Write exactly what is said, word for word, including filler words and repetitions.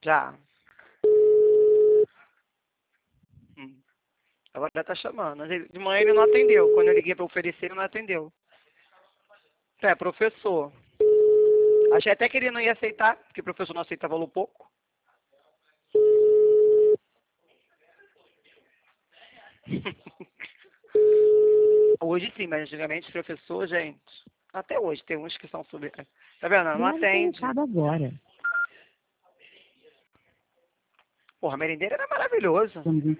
Já. Hum. Agora tá chamando. Mas ele- De manhã ele não atendeu. Quando eu liguei pra oferecer, ele não atendeu. É, professor. Achei até que ele não ia aceitar, porque o professor não aceita valor pouco. Hoje sim, mas antigamente professor, gente. Até hoje tem uns que são super. Tá vendo? Não Grave seu atende. recado agora. Porra, a merendeira era maravilhosa. Vamos